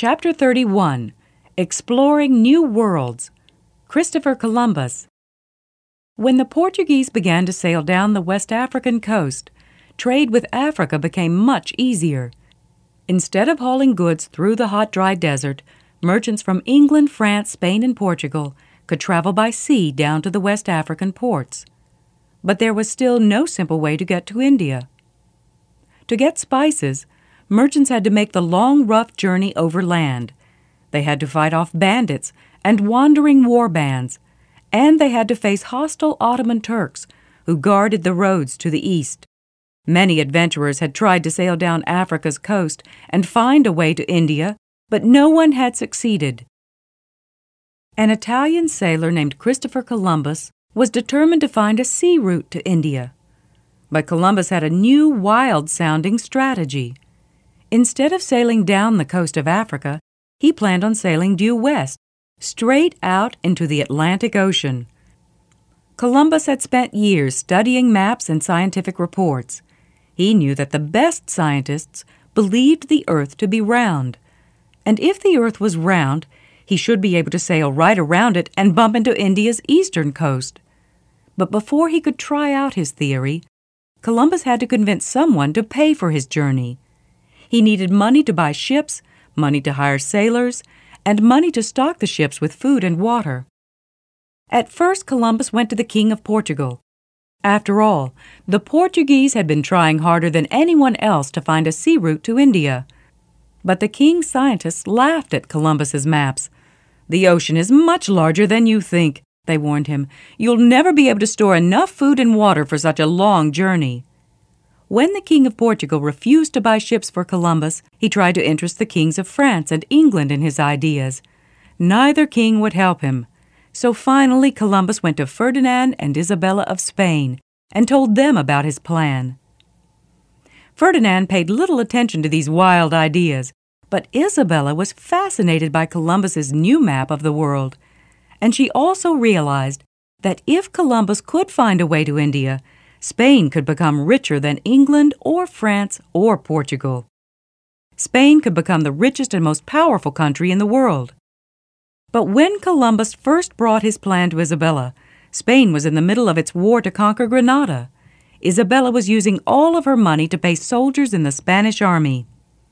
Chapter 31, Exploring New Worlds, Christopher Columbus. When the Portuguese began to sail down the West African coast, trade with Africa became much easier. Instead of hauling goods through the hot, dry desert, merchants from England, France, Spain, and Portugal could travel by sea down to the West African ports. But there was still no simple way to get to India. To get spices, merchants had to make the long, rough journey over land. They had to fight off bandits and wandering war bands, and they had to face hostile Ottoman Turks who guarded the roads to the east. Many adventurers had tried to sail down Africa's coast and find a way to India, but no one had succeeded. An Italian sailor named Christopher Columbus was determined to find a sea route to India. But Columbus had a new, wild-sounding strategy. Instead of sailing down the coast of Africa, he planned on sailing due west, straight out into the Atlantic Ocean. Columbus had spent years studying maps and scientific reports. He knew that the best scientists believed the Earth to be round. And if the Earth was round, he should be able to sail right around it and bump into India's eastern coast. But before he could try out his theory, Columbus had to convince someone to pay for his journey. He needed money to buy ships, money to hire sailors, and money to stock the ships with food and water. At first, Columbus went to the King of Portugal. After all, the Portuguese had been trying harder than anyone else to find a sea route to India. But the king's scientists laughed at Columbus's maps. "The ocean is much larger than you think," they warned him. "You'll never be able to store enough food and water for such a long journey." When the King of Portugal refused to buy ships for Columbus, he tried to interest the kings of France and England in his ideas. Neither king would help him. So finally Columbus went to Ferdinand and Isabella of Spain and told them about his plan. Ferdinand paid little attention to these wild ideas, but Isabella was fascinated by Columbus's new map of the world, and she also realized that if Columbus could find a way to India, Spain could become richer than England or France or Portugal. Spain could become the richest and most powerful country in the world. But when Columbus first brought his plan to Isabella, Spain was in the middle of its war to conquer Granada. Isabella was using all of her money to pay soldiers in the Spanish army.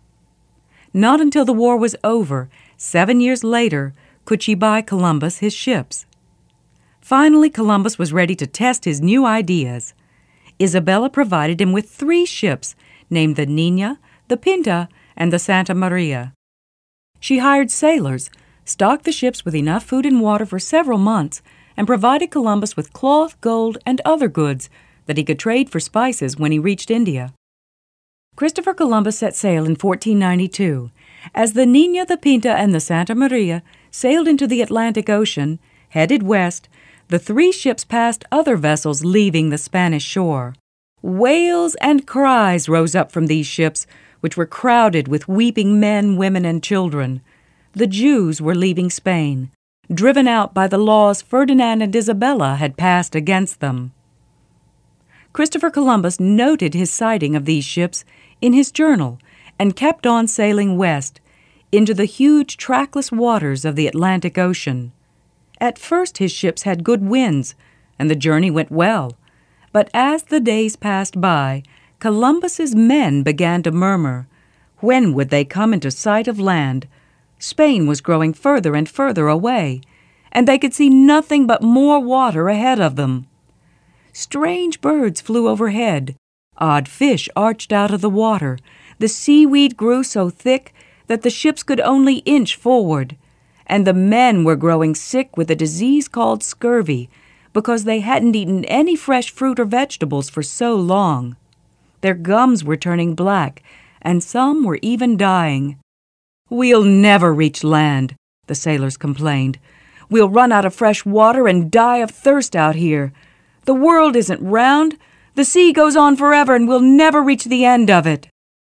Not until the war was over, 7 years later, could she buy Columbus his ships. Finally, Columbus was ready to test his new ideas. Isabella provided him with 3 ships, named the Nina, the Pinta, and the Santa Maria. She hired sailors, stocked the ships with enough food and water for several months, and provided Columbus with cloth, gold, and other goods that he could trade for spices when he reached India. Christopher Columbus set sail in 1492. As the Nina, the Pinta, and the Santa Maria sailed into the Atlantic Ocean, headed west, the 3 ships passed other vessels leaving the Spanish shore. Wails and cries rose up from these ships, which were crowded with weeping men, women, and children. The Jews were leaving Spain, driven out by the laws Ferdinand and Isabella had passed against them. Christopher Columbus noted his sighting of these ships in his journal and kept on sailing west into the huge trackless waters of the Atlantic Ocean. At first his ships had good winds, and the journey went well. But as the days passed by, Columbus's men began to murmur. When would they come into sight of land? Spain was growing further and further away, and they could see nothing but more water ahead of them. Strange birds flew overhead. Odd fish arched out of the water. The seaweed grew so thick that the ships could only inch forward. And the men were growing sick with a disease called scurvy because they hadn't eaten any fresh fruit or vegetables for so long. Their gums were turning black, and some were even dying. "We'll never reach land," the sailors complained. "We'll run out of fresh water and die of thirst out here. The world isn't round. The sea goes on forever and we'll never reach the end of it."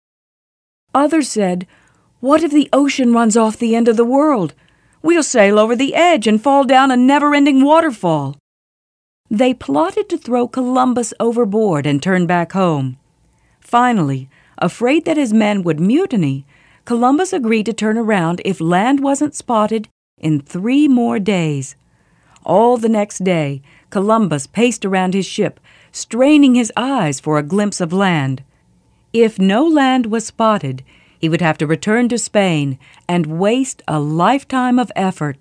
Others said, "What if the ocean runs off the end of the world? We'll sail over the edge and fall down a never-ending waterfall." They plotted to throw Columbus overboard and turn back home. Finally, afraid that his men would mutiny, Columbus agreed to turn around if land wasn't spotted in 3 more days. All the next day, Columbus paced around his ship, straining his eyes for a glimpse of land. If no land was spotted, he would have to return to Spain and waste a lifetime of effort.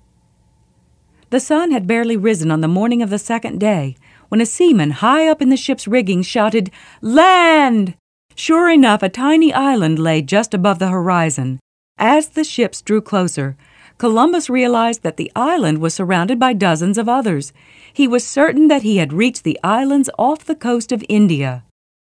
The sun had barely risen on the morning of the second day when a seaman high up in the ship's rigging shouted, "Land!" Sure enough, a tiny island lay just above the horizon. As the ships drew closer, Columbus realized that the island was surrounded by dozens of others. He was certain that he had reached the islands off the coast of India.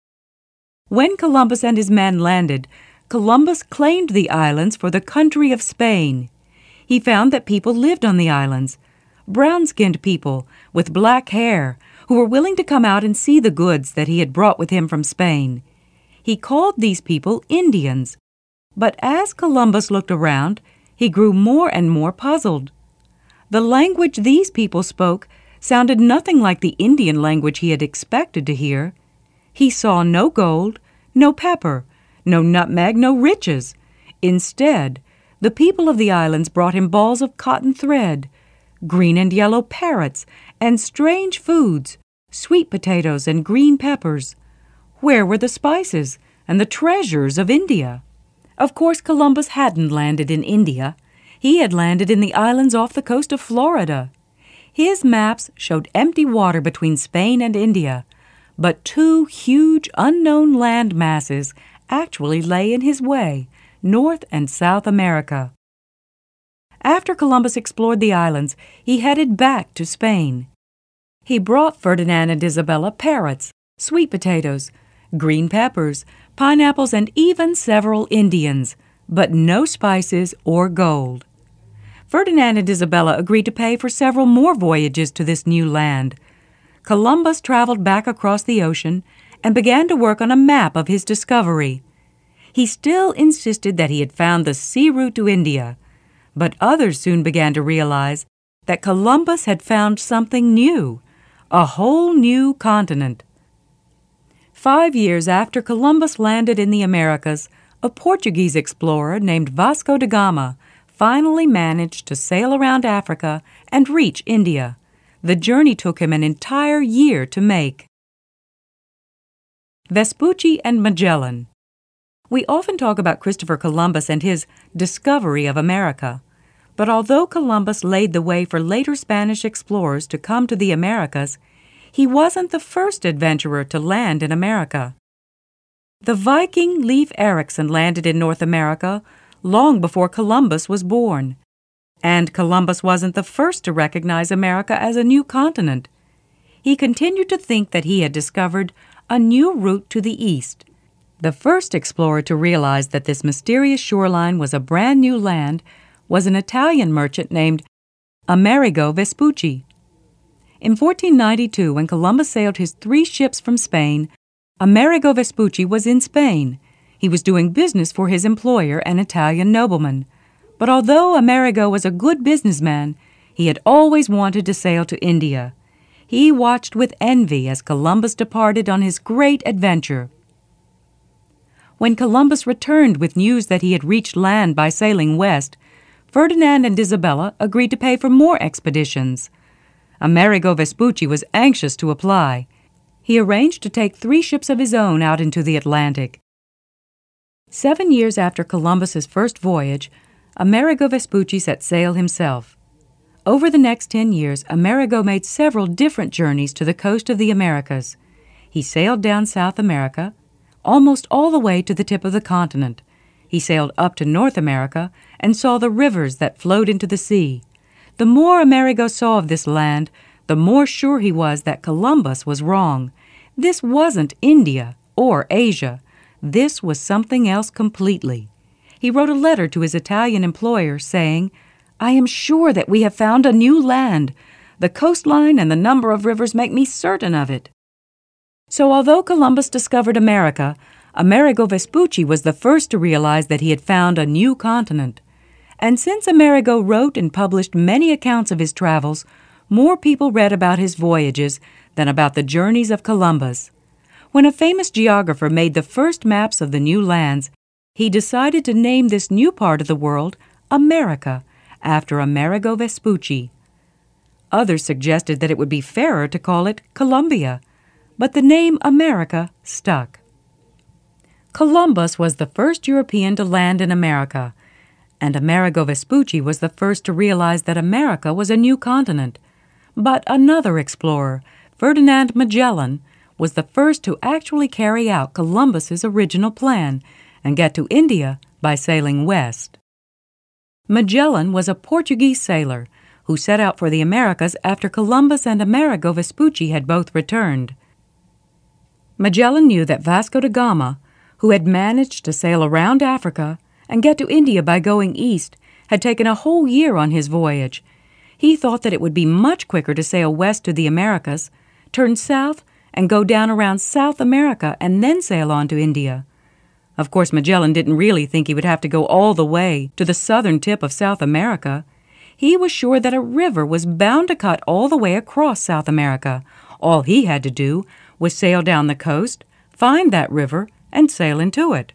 When Columbus and his men landed, Columbus claimed the islands for the country of Spain. He found that people lived on the islands, brown-skinned people with black hair who were willing to come out and see the goods that he had brought with him from Spain. He called these people Indians. But as Columbus looked around, he grew more and more puzzled. The language these people spoke sounded nothing like the Indian language he had expected to hear. He saw no gold, no pepper, no nutmeg, no riches. Instead, the people of the islands brought him balls of cotton thread, green and yellow parrots, and strange foods, sweet potatoes and green peppers. Where were the spices and the treasures of India? Of course, Columbus hadn't landed in India. He had landed in the islands off the coast of Florida. His maps showed empty water between Spain and India, but 2 huge unknown land masses actually lay in his way, North and South America. After Columbus explored the islands, he headed back to Spain. He brought Ferdinand and Isabella parrots, sweet potatoes, green peppers, pineapples, and even several Indians, but no spices or gold. Ferdinand and Isabella agreed to pay for several more voyages to this new land. Columbus traveled back across the ocean and began to work on a map of his discovery. He still insisted that he had found the sea route to India, but others soon began to realize that Columbus had found something new, a whole new continent. 5 years after Columbus landed in the Americas, a Portuguese explorer named Vasco da Gama finally managed to sail around Africa and reach India. The journey took him an entire year to make. Vespucci and Magellan. We often talk about Christopher Columbus and his discovery of America. But although Columbus laid the way for later Spanish explorers to come to the Americas, he wasn't the first adventurer to land in America. The Viking Leif Erikson landed in North America long before Columbus was born. And Columbus wasn't the first to recognize America as a new continent. He continued to think that he had discovered a new route to the east. The first explorer to realize that this mysterious shoreline was a brand new land was an Italian merchant named Amerigo Vespucci. In 1492, when Columbus sailed his 3 ships from Spain, Amerigo Vespucci was in Spain. He was doing business for his employer, an Italian nobleman. But although Amerigo was a good businessman, he had always wanted to sail to India. He watched with envy as Columbus departed on his great adventure. When Columbus returned with news that he had reached land by sailing west, Ferdinand and Isabella agreed to pay for more expeditions. Amerigo Vespucci was anxious to apply. He arranged to take 3 ships of his own out into the Atlantic. 7 years after Columbus's first voyage, Amerigo Vespucci set sail himself. Over the next 10 years, Amerigo made several different journeys to the coast of the Americas. He sailed down South America, almost all the way to the tip of the continent. He sailed up to North America and saw the rivers that flowed into the sea. The more Amerigo saw of this land, the more sure he was that Columbus was wrong. This wasn't India or Asia. This was something else completely. He wrote a letter to his Italian employer saying, "I am sure that we have found a new land. The coastline and the number of rivers make me certain of it." So although Columbus discovered America, Amerigo Vespucci was the first to realize that he had found a new continent. And since Amerigo wrote and published many accounts of his travels, more people read about his voyages than about the journeys of Columbus. When a famous geographer made the first maps of the new lands, He decided to name this new part of the world America, after Amerigo Vespucci. Others suggested that it would be fairer to call it Columbia, but the name America stuck. Columbus was the first European to land in America, and Amerigo Vespucci was the first to realize that America was a new continent. But another explorer, Ferdinand Magellan, was the first to actually carry out Columbus's original plan and get to India by sailing west. Magellan was a Portuguese sailor who set out for the Americas after Columbus and Amerigo Vespucci had both returned. Magellan knew that Vasco da Gama, who had managed to sail around Africa and get to India by going east, had taken a whole year on his voyage. He thought that it would be much quicker to sail west to the Americas, turn south, and go down around South America and then sail on to India. Of course, Magellan didn't really think he would have to go all the way to the southern tip of South America. He was sure that a river was bound to cut all the way across South America. All he had to do was sail down the coast, find that river, and sail into it.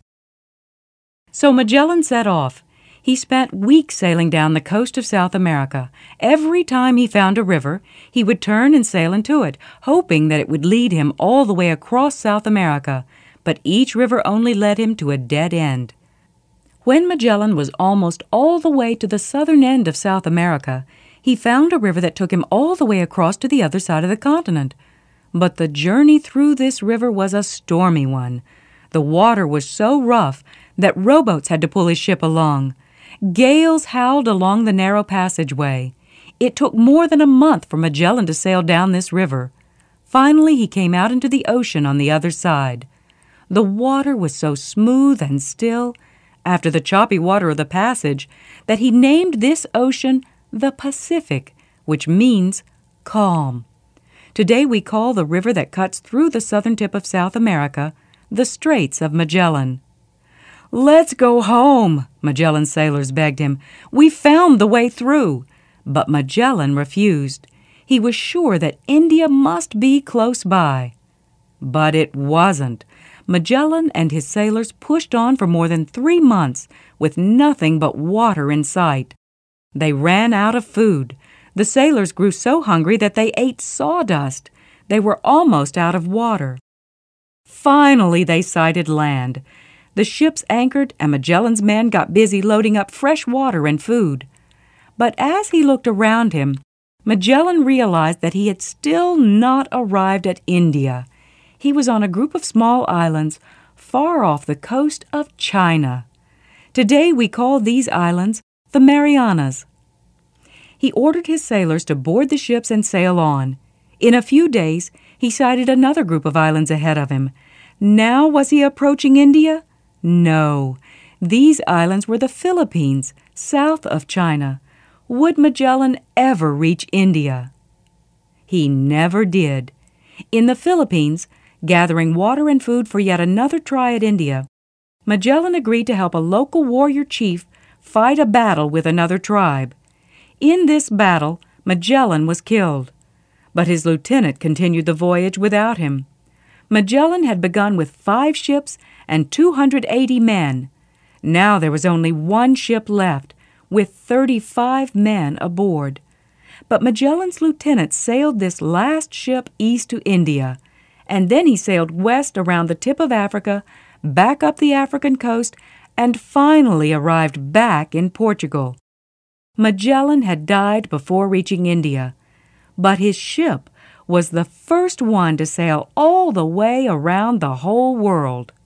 So Magellan set off. He spent weeks sailing down the coast of South America. Every time he found a river, he would turn and sail into it, hoping that it would lead him all the way across South America. But each river only led him to a dead end. When Magellan was almost all the way to the southern end of South America, he found a river that took him all the way across to the other side of the continent. But the journey through this river was a stormy one. The water was so rough that rowboats had to pull his ship along. Gales howled along the narrow passageway. It took more than a month for Magellan to sail down this river. Finally, he came out into the ocean on the other side. The water was so smooth and still, after the choppy water of the passage, that he named this ocean the Pacific, which means calm. Today we call the river that cuts through the southern tip of South America the Straits of Magellan. "Let's go home," Magellan's sailors begged him. "We found the way through." But Magellan refused. He was sure that India must be close by. But it wasn't. Magellan and his sailors pushed on for more than 3 months with nothing but water in sight. They ran out of food. The sailors grew so hungry that they ate sawdust. They were almost out of water. Finally, they sighted land. The ships anchored and Magellan's men got busy loading up fresh water and food. But as he looked around him, Magellan realized that he had still not arrived at India. He was on a group of small islands far off the coast of China. Today we call these islands the Marianas. He ordered his sailors to board the ships and sail on. In a few days, he sighted another group of islands ahead of him. Now was he approaching India? No. These islands were the Philippines, south of China. Would Magellan ever reach India? He never did. In the Philippines, gathering water and food for yet another try at India, Magellan agreed to help a local warrior chief fight a battle with another tribe. In this battle, Magellan was killed, but his lieutenant continued the voyage without him. Magellan had begun with 5 ships and 280 men. Now there was only 1 ship left, with 35 men aboard. But Magellan's lieutenant sailed this last ship east to India, and then he sailed west around the tip of Africa, back up the African coast, and finally arrived back in Portugal. Magellan had died before reaching India, but his ship was the first one to sail all the way around the whole world.